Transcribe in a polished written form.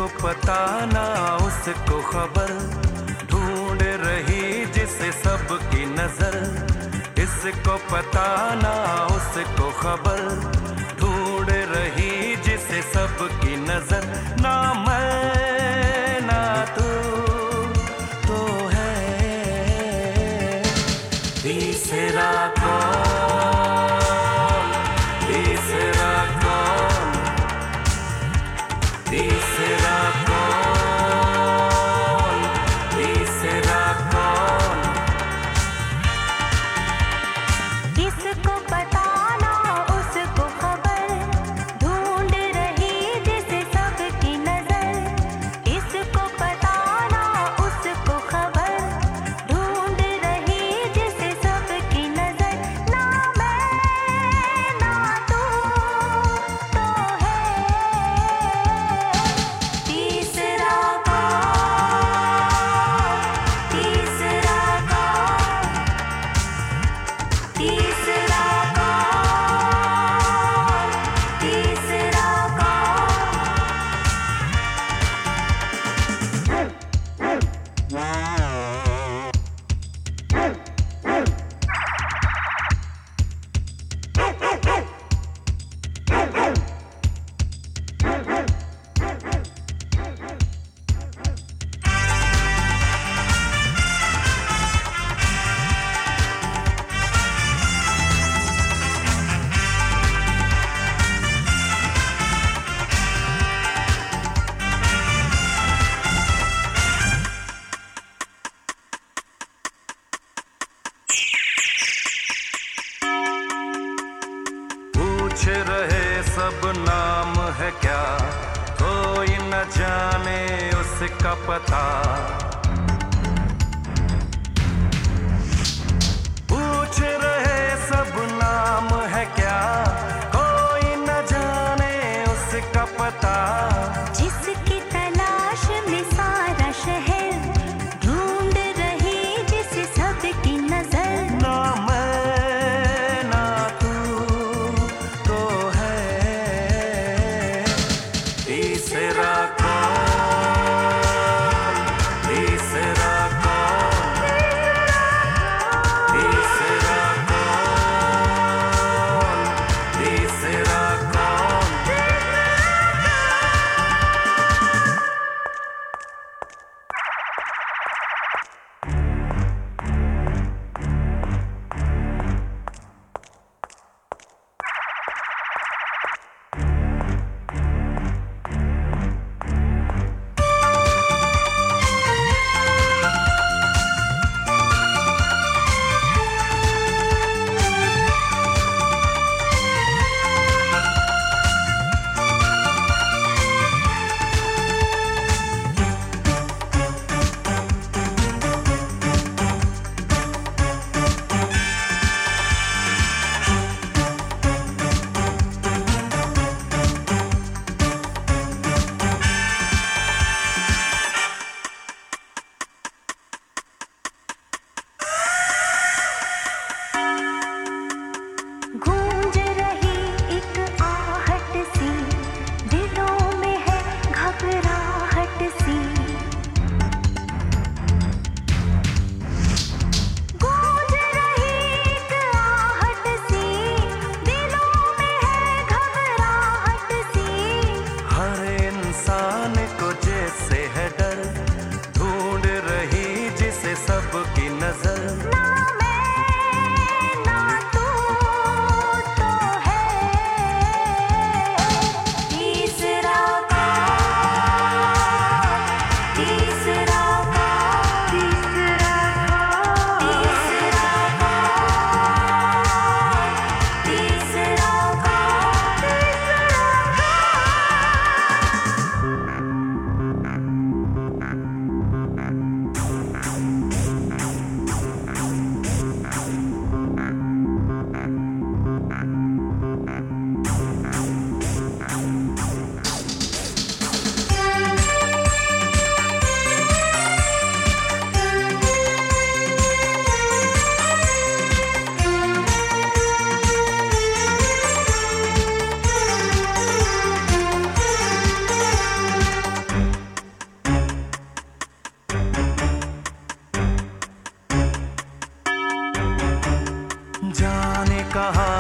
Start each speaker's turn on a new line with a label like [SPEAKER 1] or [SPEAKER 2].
[SPEAKER 1] जिसको पता ना उसको खबर, ढूंढ रही जिसे सबकी नजर। इसको पता ना उसको खबर, ढूंढ रही जिसे सबकी नजर। ना मैं ना तू तो है तीसरा कौन, तीसरा कौन, तीसरा कौन, तीसरा कौन।
[SPEAKER 2] इसको पता ना उसको खबर, ढूंढ रही जिसे सबकी नजर। इसको पता ना उसको खबर, ढूंढ रही जिसे सबकी नजर। ना मैं ना तू तो है तीसरा कौन, तीसरा कौन, तीसरा कौन, तीसरा
[SPEAKER 1] पूछ रहे सब नाम है क्या, कोई न जाने उसका पता। पूछ रहे सब नाम है क्या, कोई न जाने उसका पता।
[SPEAKER 2] जिसकी तलाश में सारा शहर, ढूंढ रही जिसे सबकी नजर।
[SPEAKER 1] ना मैं ना तू तो है तीसरा कौन, तीसरा कौन, तीसरा कौन, तीसरा कौन।
[SPEAKER 2] गूंज रही एक आहट सी, दिलों में है घबराहट सी। गूंज रही एक आहट सी, दिलों में है घबराहट सी।
[SPEAKER 1] हर इंसान को जैसे है डर, ढूंढ रही जिसे सबकी नजर।
[SPEAKER 2] ना मैं ना तू तो है तीसरा कौन, तीसरा कौन, तीसरा कौन, तीसरा कौन, तीसरा कौन।
[SPEAKER 1] कहाँ